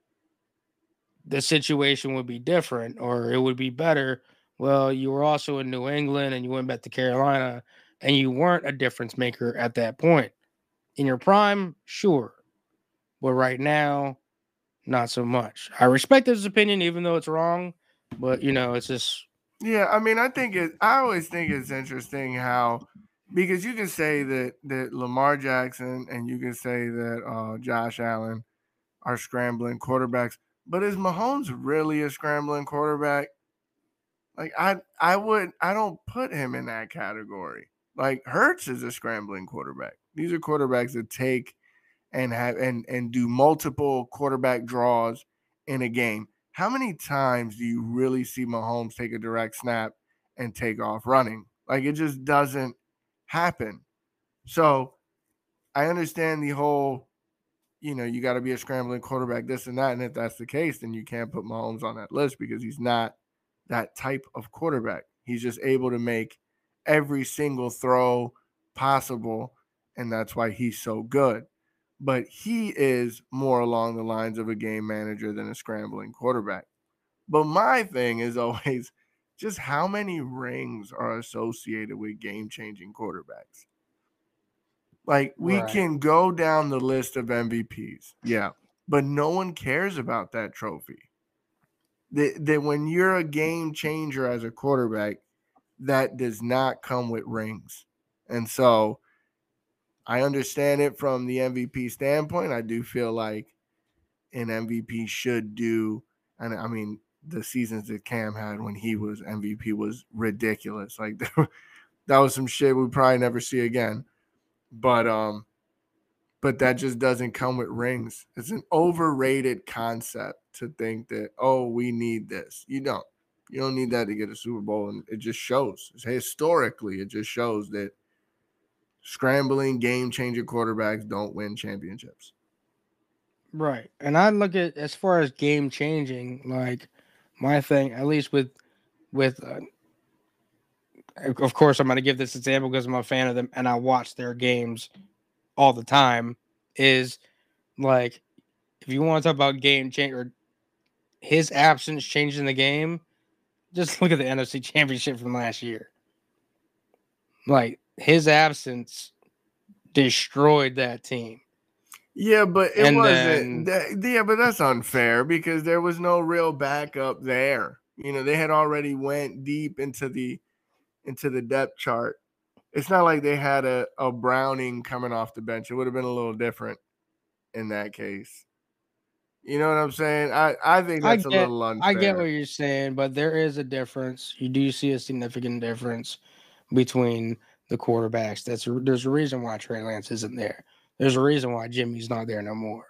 the situation would be different or it would be better. Well, you were also in New England and you went back to Carolina and you weren't a difference maker at that point. In your prime, sure. But right now, not so much. I respect his opinion, even though it's wrong. But, you know, it's just. Yeah, I mean, I think it. I always think it's interesting how, because you can say that that Lamar Jackson and you can say that uh, Josh Allen are scrambling quarterbacks, but is Mahomes really a scrambling quarterback? Like I, I would, I don't put him in that category. Like Hurts is a scrambling quarterback. These are quarterbacks that take and have and and do multiple quarterback draws in a game. How many times do you really see Mahomes take a direct snap and take off running? Like it just doesn't happen. So I understand the whole, you know, you got to be a scrambling quarterback, this and that. And if that's the case, then you can't put Mahomes on that list because he's not that type of quarterback. He's just able to make every single throw possible. And that's why he's so good. But he is more along the lines of a game manager than a scrambling quarterback. But my thing is always just how many rings are associated with game-changing quarterbacks. Like we Right. can go down the list of M V Ps, yeah, but no one cares about that trophy. That, that when you're a game changer as a quarterback, that does not come with rings. And so I understand it from the M V P standpoint. I do feel like an M V P should do, and I mean, the seasons that Cam had when he was M V P was ridiculous. Like that was some shit we probably never see again. But um, but that just doesn't come with rings. It's an overrated concept to think that, oh, we need this. You don't. You don't need that to get a Super Bowl, and it just shows. Historically, it just shows that scrambling game-changer quarterbacks don't win championships. Right. And I look at as far as game changing, like my thing, at least with with uh, of course I'm going to give this example because I'm a fan of them and I watch their games all the time, is like if you want to talk about game changer, his absence changing the game, just look at the N F C Championship from last year. Like his absence destroyed that team. Yeah, but it And wasn't. then- That, yeah, but that's unfair because there was no real backup there. You know, they had already went deep into the into the depth chart. It's not like they had a, a Browning coming off the bench. It would have been a little different in that case. You know what I'm saying? I, I think I that's a get, little unfair. I get what you're saying, but there is a difference. You do see a significant difference between the quarterbacks. That's there's a reason why Trey Lance isn't there. There's a reason why Jimmy's not there no more.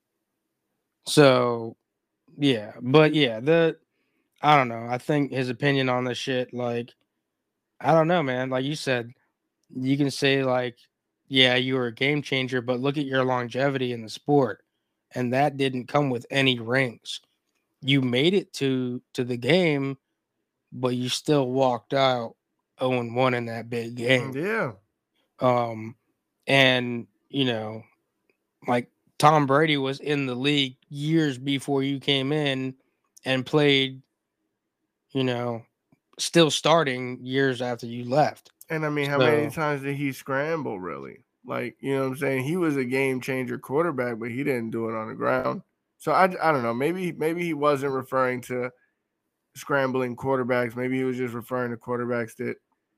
So, yeah, but yeah, the I don't know. I think his opinion on this shit, like, I don't know, man. Like you said, you can say like, yeah, you were a game changer, but look at your longevity in the sport, and that didn't come with any rings. You made it to to the game, but you still walked out oh and one in that big game. Yeah. Um, and you know, like Tom Brady was in the league years before you came in and played, you know, still starting years after you left. And I mean, how So- many times did he scramble, really? Like, you know what I'm saying? He was a game changer quarterback, but he didn't do it on the ground. So I, I don't know. Maybe maybe he wasn't referring to scrambling quarterbacks. Maybe he was just referring to quarterbacks that,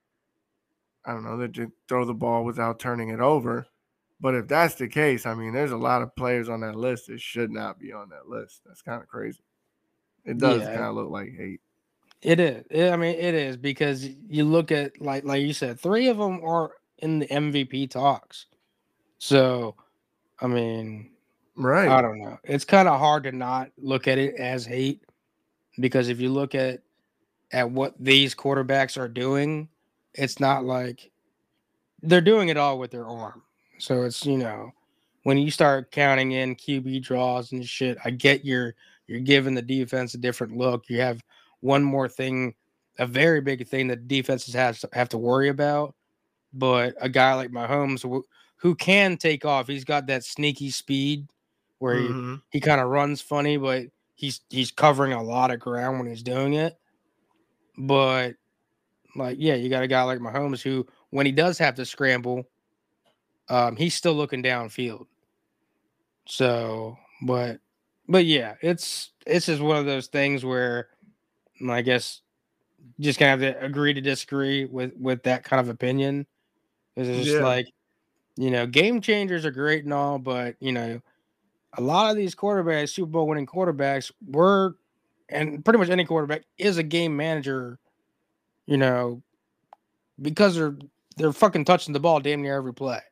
I don't know, that just throw the ball without turning it over. But if that's the case, I mean, there's a lot of players on that list that should not be on that list. That's kind of crazy. It does Yeah. kind of look like hate. It is. It- I mean, it is because you look at like like you said, three of them are in the M V P talks. So, I mean, Right. I don't know. It's kind of hard to not look at it as hate because if you look at at what these quarterbacks are doing, it's not like they're doing it all with their arm. So it's, you know, when you start counting in Q B draws and shit, I get you're you're giving the defense a different look. You have one more thing, a very big thing that defenses have have to worry about. But a guy like Mahomes, who, who can take off, he's got that sneaky speed where Mhm. he, he kind of runs funny, but he's he's covering a lot of ground when he's doing it. But like, yeah, you got a guy like Mahomes who, when he does have to scramble, um, he's still looking downfield. So, but but yeah, it's it's just one of those things where I guess you just kind of have to agree to disagree with with that kind of opinion. It's just Yeah. like, you know, game changers are great and all, but you know, a lot of these quarterbacks, Super Bowl winning quarterbacks, were, and pretty much any quarterback is a game manager, you know, because they're they're fucking touching the ball damn near every play.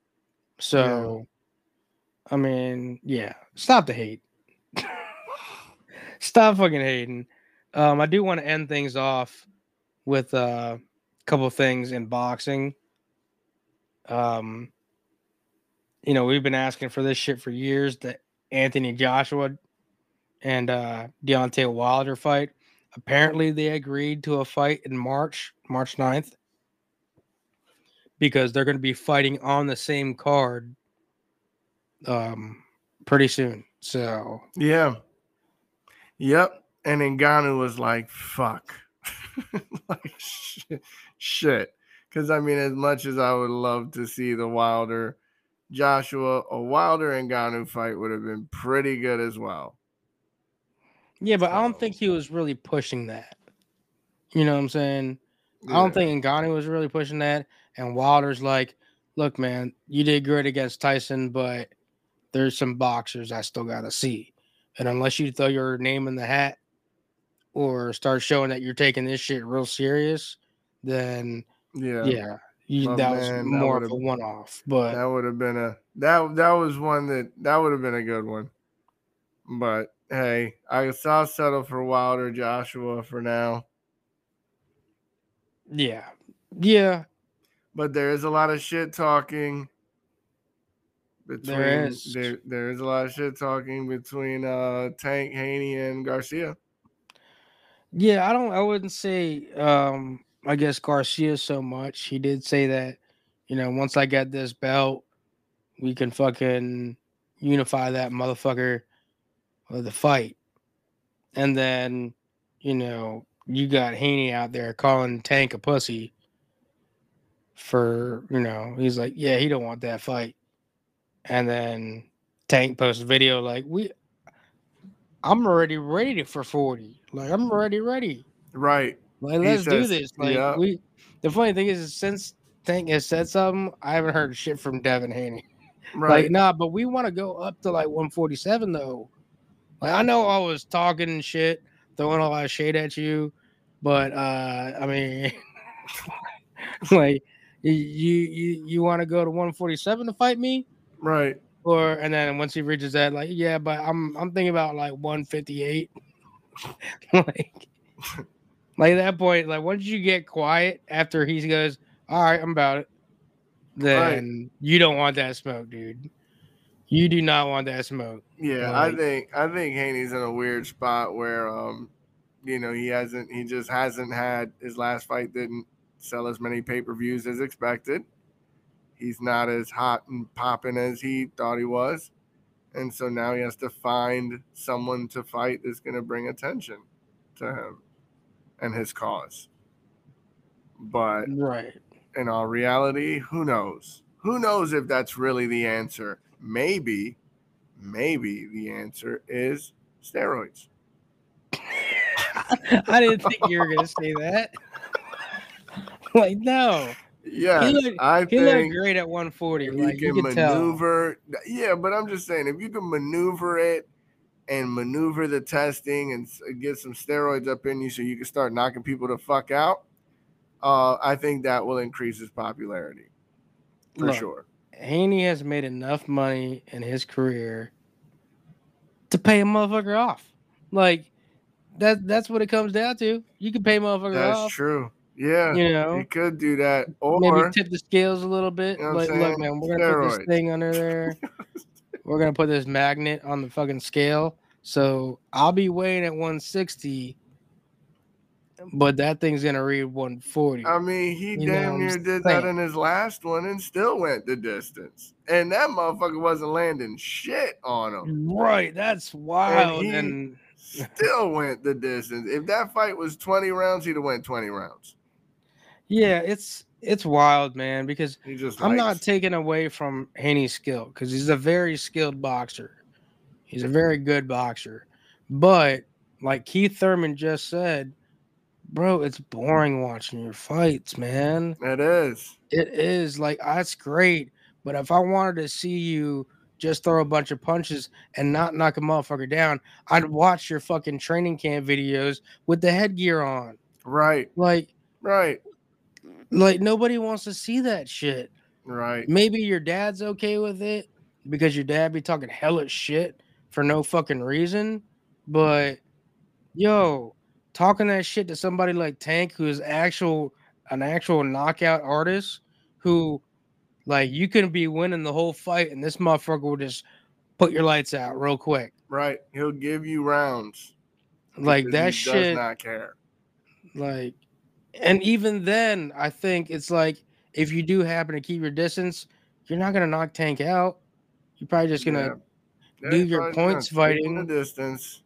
So, I mean, yeah, stop the hate. Stop fucking hating. Um, I do want to end things off with uh, a couple of things in boxing. Um, you know, we've been asking for this shit for years. The Anthony Joshua and uh, Deontay Wilder fight. Apparently, they agreed to a fight in March, March ninth, because they're going to be fighting on the same card um, pretty soon. So, Yeah. Yep. And Ngannou was like, fuck. like, shit. shit. Because, I mean, as much as I would love to see the Wilder Joshua, a Wilder and Ngannou fight would have been pretty good as well. yeah, but I don't So- think he was really pushing that. You know what I'm saying? I don't Yeah. think Ngannou was really pushing that. And Wilder's like, look, man, you did great against Tyson, but there's some boxers I still got to see. And unless you throw your name in the hat or start showing that you're taking this shit real serious, then Yeah. yeah, you, My that was man, that more of would've- a one off. But That would have been a that that was one that that would have been a good one. But hey, I guess I'll settle for Wilder Joshua for now. yeah, yeah, But there is a lot of shit talking between There is. there, there is a lot of shit talking between uh Tank, Haney, and Garcia. yeah. I don't. I wouldn't say. Um, I guess Garcia so much. He did say that, you know, once I get this belt, we can fucking unify that motherfucker with the fight. And then, you know, you got Haney out there calling Tank a pussy for, you know, he's like, yeah, he don't want that fight. And then Tank posts a video like, we, I'm already ready for forty. Like, I'm already ready. Right. Like, He let's do says, this. Like, yeah, we. The funny thing is, is since Tank has said something, I haven't heard shit from Devin Haney. right. Like, nah, but we want to go up to like one forty-seven though. Like, I know I was talking and shit, throwing a lot of shade at you, but uh, I mean, like, you you you want to go to one forty-seven to fight me, Right. or and then once he reaches that, like, yeah, but I'm I'm thinking about like one fifty-eight, like. Like at that point, like once you get quiet after he goes, all right, I'm about it, then right. You don't want that smoke, dude. You do not want that smoke. Yeah, like, I think I think Haney's in a weird spot where um, you know, he hasn't he just hasn't had his last fight didn't sell as many pay-per-views as expected. He's not as hot and popping as he thought he was. And so now he has to find someone to fight that's gonna bring attention to him and his cause. But right. In all reality, who knows? Who knows if that's really the answer? Maybe, maybe the answer is steroids. I didn't think you were gonna say that. Like, no. Yeah, he looked, I he think looked great at one forty. If like, you can you maneuver, tell. yeah, but I'm just saying, if you can maneuver it and maneuver the testing and get some steroids up in you so you can start knocking people the fuck out, uh, I think that will increase his popularity for Look, sure. Haney has made enough money in his career to pay a motherfucker off. Like, that that's what it comes down to. You can pay motherfucker that's off. That's true. Yeah, you know, he could do that, or maybe tip the scales a little bit. You know like, look, man, we're gonna Steroids. put this thing under there. We're gonna put this magnet on the fucking scale. So I'll be weighing at one sixty, but that thing's gonna read one forty. I mean, he you damn near did that in his last one and still went the distance. And that motherfucker wasn't landing shit on him. Right, that's wild. And he and... still went the distance. If that fight was twenty rounds, he'd have went twenty rounds. Yeah, it's it's wild, man, because just I'm likes. not taking away from Haney's skill because he's a very skilled boxer. He's a very good boxer. But like Keith Thurman just said, bro, it's boring watching your fights, man. It is. It is. Like, that's great. But if I wanted to see you just throw a bunch of punches and not knock a motherfucker down, I'd watch your fucking training camp videos with the headgear on. Right. Like, right. Like, nobody wants to see that shit. Right. Maybe your dad's okay with it because your dad be talking hellish shit for no fucking reason. But, yo, talking that shit to somebody like Tank, who is actual an actual knockout artist, who, like, you can be winning the whole fight and this motherfucker will just put your lights out real quick. Right. He'll give you rounds. Like, that he shit. Does not care. Like, and even then, I think it's like, if you do happen to keep your distance, you're not going to knock Tank out. You're probably just going to yeah. do yeah, your points fighting. The distance.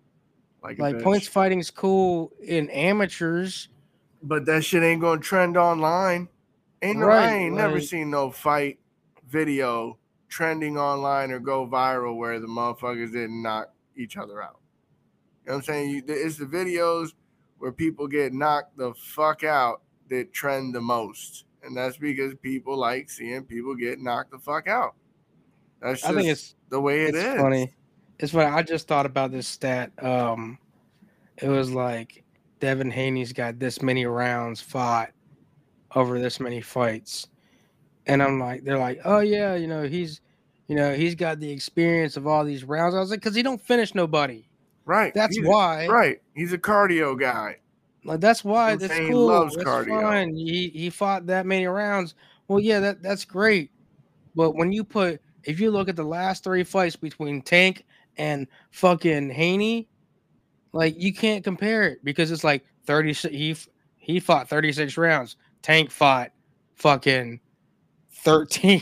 Like, like points fighting's cool in amateurs. But that shit ain't going to trend online. Ain't no, right, I ain't like, never seen no fight video trending online or go viral where the motherfuckers didn't knock each other out. You know what I'm saying? You, it's the videos where people get knocked the fuck out that trend the most. And that's because people like seeing people get knocked the fuck out. That's just I think it's the way it it's is. funny. It's funny. I just thought about this stat. Um, it was like Devin Haney's got this many rounds fought over this many fights. And I'm like, they're like, oh yeah, you know, he's, you know, he's got the experience of all these rounds. I was like, because he don't finish nobody. Right. That's he's, why. Right. He's a cardio guy. Like, that's why that's cool. He loves that's cardio. Fine. He he fought that many rounds. Well, yeah, that, that's great. But when you put, if you look at the last three fights between Tank and fucking Haney, like, you can't compare it because it's like thirty. He he fought thirty-six rounds. Tank fought fucking thirteen.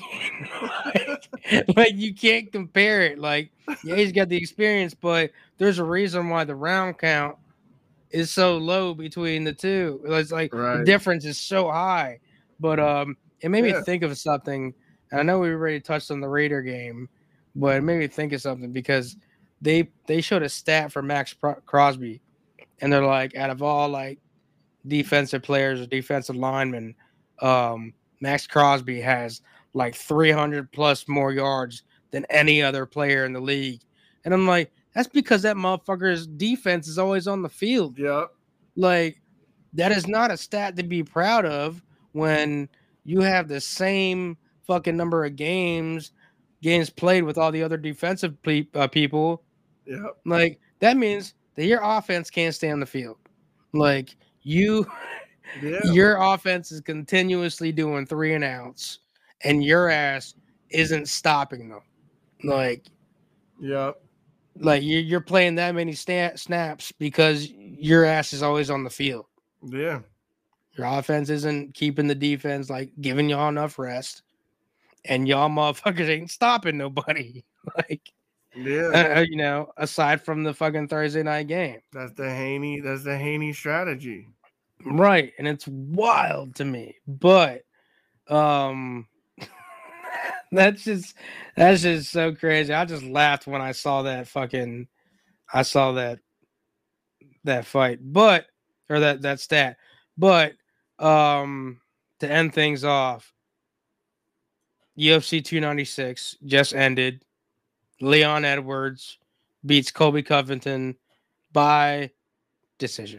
like, like, you can't compare it. Like, yeah, he's got the experience, but there's a reason why the round count is so low between the two. It's like right. the difference is so high. But um, it made yeah. me think of something. And I know we already touched on the Raider game, but it made me think of something because they they showed a stat for Max Crosby, and they're like, out of all like defensive players or defensive linemen. Um, Max Crosby has like three hundred plus more yards than any other player in the league. And I'm like, that's because that motherfucker's defense is always on the field. Yep. Like, that is not a stat to be proud of when you have the same fucking number of games games played with all the other defensive pe- uh, people. Yep. Like, that means that your offense can't stay on the field. Like, you, Yeah. your offense is continuously doing three and outs, and your ass isn't stopping them. Like, Yep. like you're, you're playing that many sta- snaps because your ass is always on the field. Yeah. Your offense isn't keeping the defense, like giving y'all enough rest, and y'all motherfuckers ain't stopping nobody. Like, Yeah. uh, you know, aside from the fucking Thursday night game, That's the Haney. That's the Haney strategy. right? And it's wild to me, but um, that's just that's just so crazy. I just laughed when I saw that fucking, I saw that that fight, but or that that stat, but um, to end things off. U F C two ninety-six just ended. Leon Edwards beats Colby Covington by decision.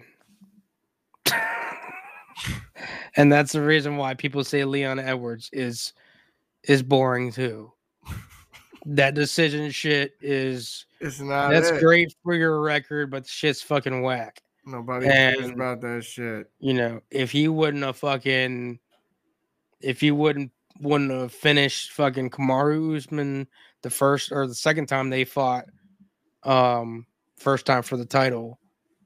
And that's the reason why people say Leon Edwards is is boring too. That decision shit is It's not. that's it. great for your record, but the shit's fucking whack. Nobody cares And- about that shit. You know, if he wouldn't have fucking if he wouldn't wouldn't have finished fucking Kamaru Usman the first or the second time they fought, um, first time for the title,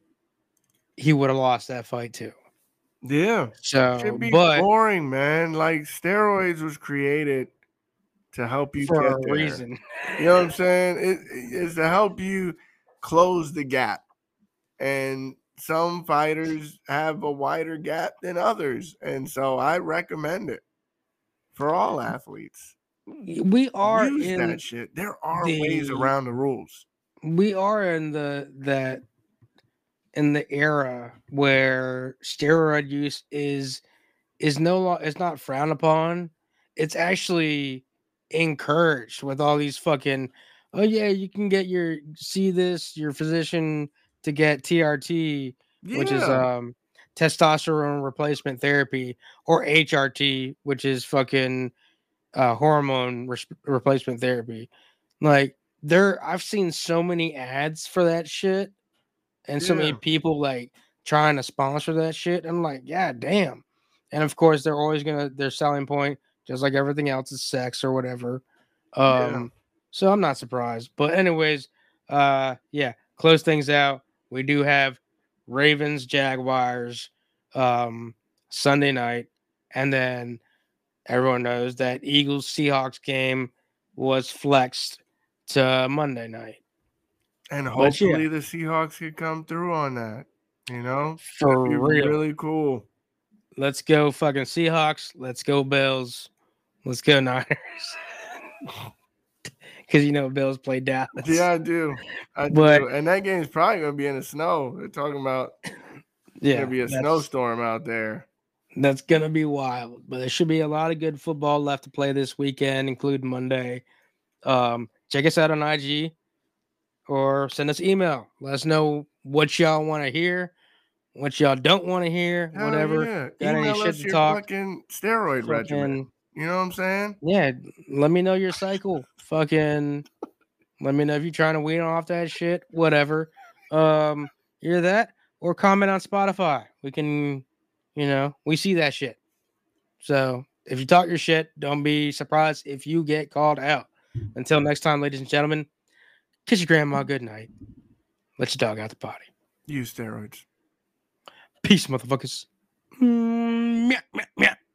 he would have lost that fight too. Yeah. So, Should be but boring, man. Like steroids was created to help you for get a there. reason, You know what I'm saying? It is to help you close the gap. And some fighters have a wider gap than others. And so I recommend it for all athletes. we are Use in that shit. There are ways the- around the rules. we are in the that in the era where steroid use is is no lo- it's not frowned upon. It's actually encouraged with all these fucking oh yeah, you can get your see this your physician to get T R T, which is Yeah. um testosterone replacement therapy, or H R T, which is fucking uh, hormone res- replacement therapy. Like there, I've seen so many ads for that shit, and so many Yeah. people like trying to sponsor that shit. I'm like, yeah, damn. And of course, they're always gonna their selling point, just like everything else, is sex or whatever. Um, so I'm not surprised. But anyways, uh, yeah, close things out. We do have Ravens Jaguars um Sunday night, and then everyone knows that Eagles Seahawks game was flexed to Monday night. And But hopefully yeah, the Seahawks could come through on that. You know? for That'd be real. really cool. Let's go fucking Seahawks. Let's go Bills. Let's go Niners. Because you know Bills play Dallas. Yeah, I do. I But- do. And that game's probably gonna be in the snow. They're talking about yeah, gonna be a that's- snowstorm out there. That's gonna be wild. But there should be a lot of good football left to play this weekend, including Monday. Um, check us out on I G or send us email. Let us know what y'all want to hear, what y'all don't want to hear, Hell whatever. yeah. Got any Email shit us to your talk? fucking steroid regimen. Fucking, You know what I'm saying? yeah, let me know your cycle. Fucking, let me know if you're trying to wean off that shit. Whatever. Um, hear that or comment on Spotify. We can, you know, we see that shit. So if you talk your shit, don't be surprised if you get called out. Until next time, ladies and gentlemen, kiss your grandma good night. Let your dog out the potty. Use steroids. Peace, motherfuckers. Mm, meow, meow, meow.